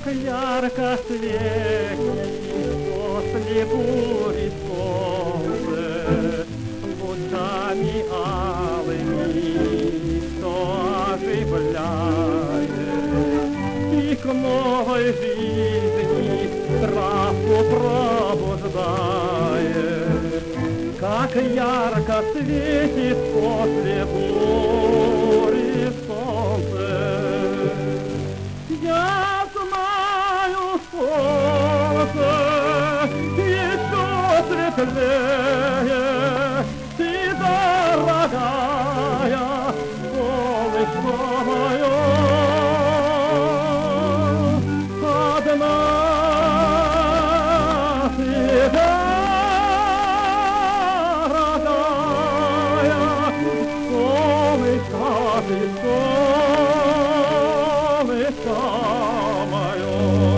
как ярко светит после бури солнце, лучами алыми, что оживляет и к новой жизни травку пробуждает. Как ярко светит после бури солнце. Я знаю, солнце еще светлее, ты, дорогая, солнышко мое. Одна тебя, родная, солнышко ты, солнышко мое.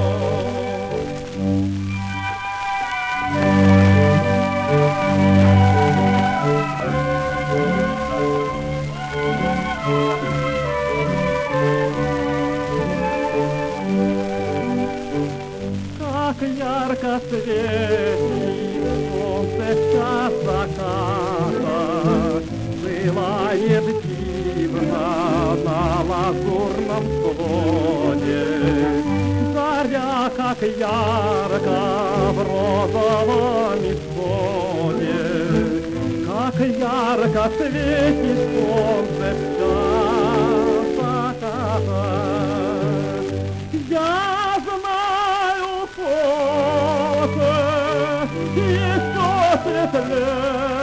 Как ярко светит солнце в час заката, бывает дивно на лазурном своде. Заря, как ярко в розовом исходе, как ярко светит солнце в час заката. Я знаю, солнце еще светлее,